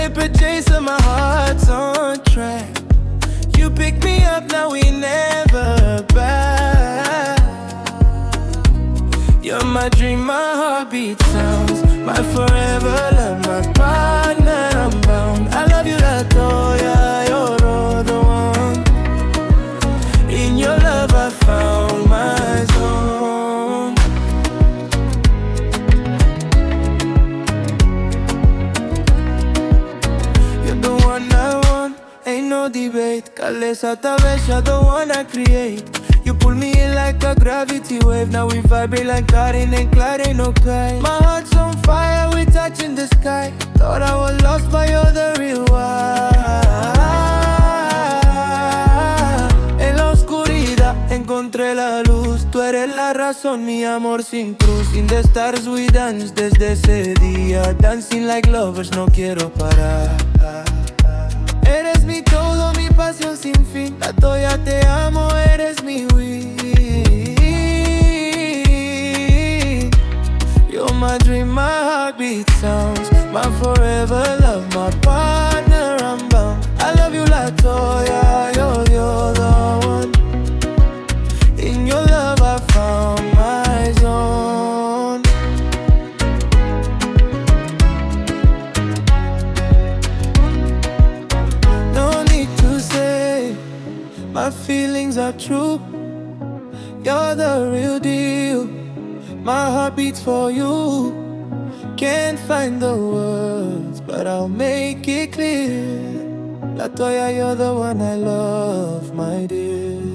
paper chaser, my heart's on track. You pick me up, now we never back. You're my dream, my heartbeat sounds, my forever love, my partner, I'm bound. I love you, Latoya, you're all the one. In your love I found my zone. You're the one I want, ain't no debate. Calesa vez, you're the one I create. You pull me in like a gravity wave. Now we vibrate like Karin and Clyde, ain't no kind. My heart's on fire, we touching the sky. Thought I was lost, but you're the real one. En la oscuridad encontré la luz. Tú eres la razón, mi amor sin cruz. In the stars we dance desde ese día. Dancing like lovers, no quiero parar. Eres mi todo, mi pasión sin fin. Latoya, te amo, eres mi weed. You're my dream, my heartbeat sounds, my forever love, my partner, I'm bound. I love you, Latoya, you're the other one. In your love I found my zone. No need to say, my feelings are true. You're the real deal, my heart beats for you. Can't find the words, but I'll make it clear. Latoya, you're the one I love, my dear.